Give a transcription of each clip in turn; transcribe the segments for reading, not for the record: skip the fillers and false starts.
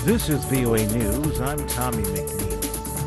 This is VOA News. I'm Tommy McNeil.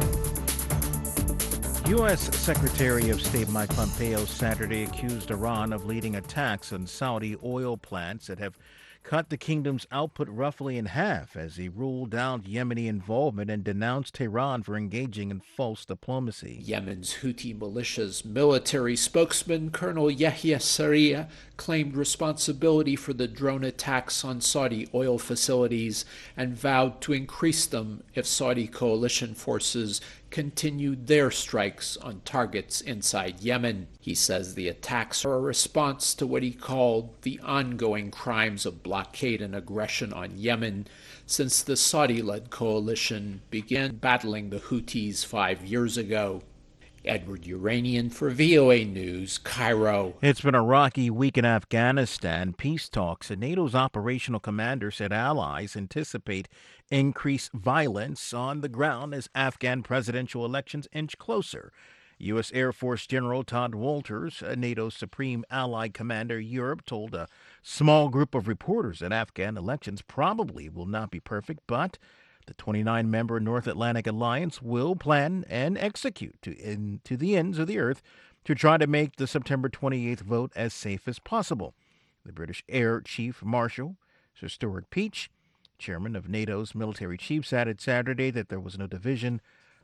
U.S. Secretary of State Mike Pompeo Saturday accused Iran of leading attacks on Saudi oil plants that have cut the kingdom's output roughly in half as he ruled out Yemeni involvement and denounced Tehran for engaging in false diplomacy. Yemen's Houthi militia's military spokesman, Colonel Yahya Saree, claimed responsibility for the drone attacks on Saudi oil facilities and vowed to increase them if Saudi coalition forces continued their strikes on targets inside Yemen. He says the attacks are a response to what he called the ongoing crimes of blockade and aggression on Yemen since the Saudi-led coalition began battling the Houthis 5 years ago. Edward Uranian for VOA News, Cairo. It's been a rocky week in Afghanistan. Peace talks and NATO's operational commander said allies anticipate increased violence on the ground as Afghan presidential elections inch closer. U.S. Air Force General Todd Walters, NATO's supreme allied commander Europe, told a small group of reporters that Afghan elections probably will not be perfect, but the 29-member North Atlantic Alliance will plan and execute to the ends of the earth to try to make the September 28th vote as safe as possible. The British Air Chief Marshal, Sir Stuart Peach, chairman of NATO's military chiefs, added Saturday that there was no division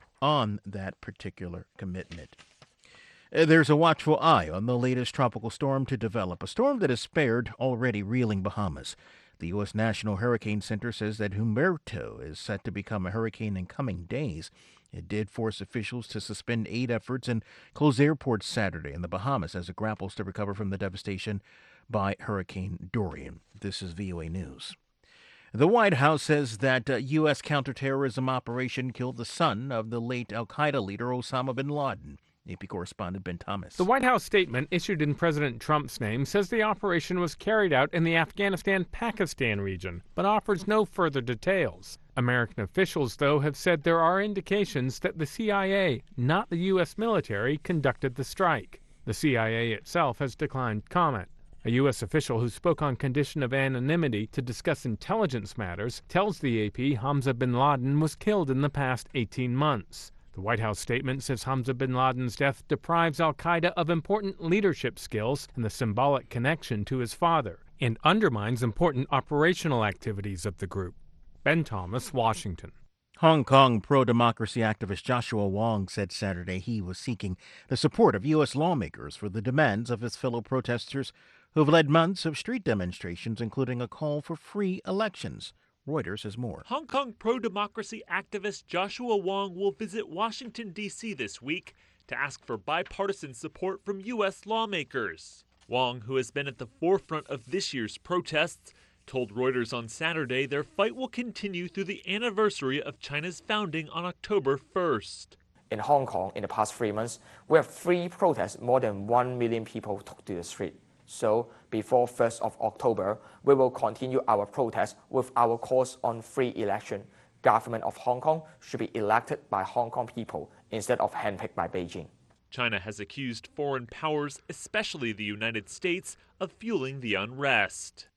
on that particular commitment. There's a watchful eye on the latest tropical storm to develop, a storm that has spared already reeling Bahamas. The U.S. National Hurricane Center says that Humberto is set to become a hurricane in coming days. It did force officials to suspend aid efforts and close airports Saturday in the Bahamas as it grapples to recover from the devastation by Hurricane Dorian. This is VOA News. The White House says that U.S. counterterrorism operation killed the son of the late al-Qaeda leader Osama bin Laden. AP correspondent Ben Thomas. The White House statement issued in President Trump's name says the operation was carried out in the Afghanistan-Pakistan region, but offers no further details. American officials, though, have said there are indications that the CIA, not the U.S. military, conducted the strike. The CIA itself has declined comment. A U.S. official who spoke on condition of anonymity to discuss intelligence matters tells the AP Hamza bin Laden was killed in the past 18 months. The White House statement says Hamza bin Laden's death deprives al-Qaeda of important leadership skills and the symbolic connection to his father, and undermines important operational activities of the group. Ben Thomas, Washington. Hong Kong pro-democracy activist Joshua Wong said Saturday he was seeking the support of U.S. lawmakers for the demands of his fellow protesters who have led months of street demonstrations, including a call for free elections. Reuters has more. Hong Kong pro-democracy activist Joshua Wong will visit Washington, D.C. this week to ask for bipartisan support from U.S. lawmakers. Wong, who has been at the forefront of this year's protests, told Reuters on Saturday their fight will continue through the anniversary of China's founding on October 1st. In Hong Kong, in the past 3 months, we have free protests. More than 1 million people took to the street. So, before 1st of October, we will continue our protest with our calls on free election. Government of Hong Kong should be elected by Hong Kong people instead of handpicked by Beijing. China has accused foreign powers, especially the United States, of fueling the unrest.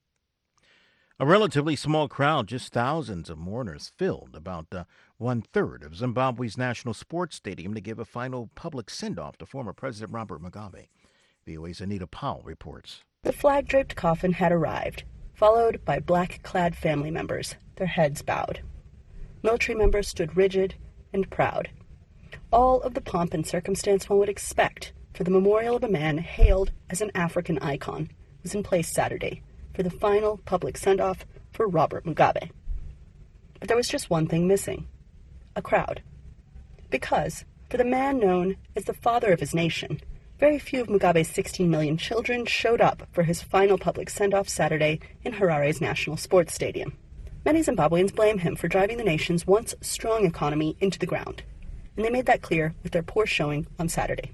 A relatively small crowd, just thousands of mourners, filled about one-third of Zimbabwe's national sports stadium to give a final public send-off to former President Robert Mugabe. VOA's Anita Powell reports. The flag-draped coffin had arrived, followed by black-clad family members, their heads bowed. Military members stood rigid and proud. All of the pomp and circumstance one would expect for the memorial of a man hailed as an African icon was in place Saturday for the final public send-off for Robert Mugabe. But there was just one thing missing: a crowd. Because, for the man known as the father of his nation, very few of Mugabe's 16 million children showed up for his final public send-off Saturday in Harare's National Sports Stadium. Many Zimbabweans blame him for driving the nation's once strong economy into the ground, and they made that clear with their poor showing on Saturday.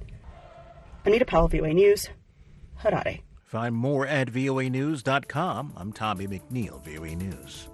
Anita Powell, VOA News, Harare. Find more at voanews.com. I'm Tommy McNeil, VOA News.